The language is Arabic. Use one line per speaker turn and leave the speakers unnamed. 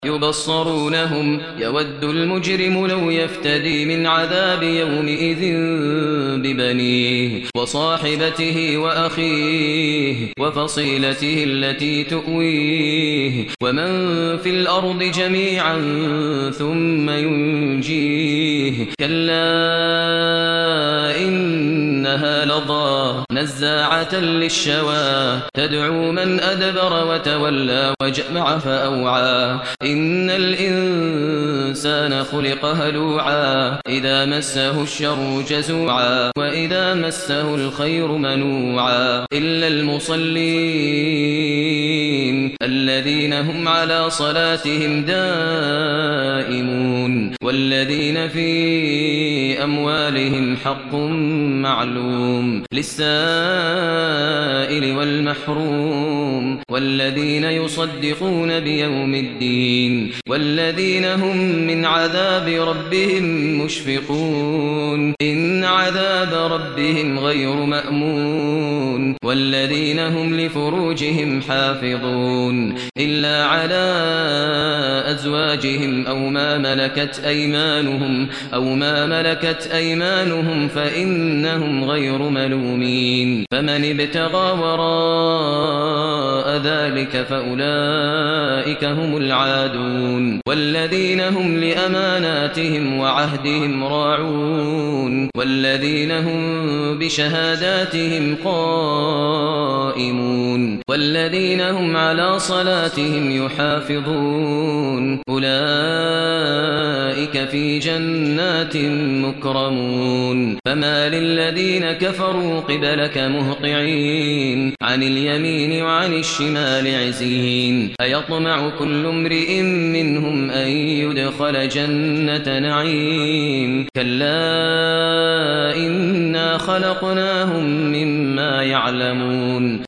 يبصرونهم يود المجرم لو يفتدي من عذاب يومئذ ببنيه وصاحبته وأخيه وفصيلته التي تؤويه ومن في الأرض جميعا ثم ينجيه كلا إنها لظى نزاعة للشوى تدعو من أدبر وتولى وجمع فأوعى إن الإنسان خلق هلوعا إذا مسه الشر جزوعا وإذا مسه الخير منوعا إلا المصلين الذين هم على صلاتهم دائمون والذين في أموالهم حق معلوم للسائل والمحروم والذين يصدقون بيوم الدين والذين هم من عذاب ربهم مشفقون إن عذاب ربهم غير مأمون والذين هم لفروجهم حافظون إلا على أزواجهم أو ما ملكت أيمانهم فإنهم غير ملومين فمن ابتغى وراء ذلك فأولئك هم العادون والذين هم لأماناتهم وعهدهم راعون والذين هم بشهاداتهم قائمون والذين هم على صلاتهم يحافظون أولئك في جنات مكرمون فما للذين كفروا قبلك مهطعين عن اليمين وعن الشمال عزين أيطمع كل امرئ منهم أن يدخل جنة نعيم كلا إنا خلقناهم مما يعلمون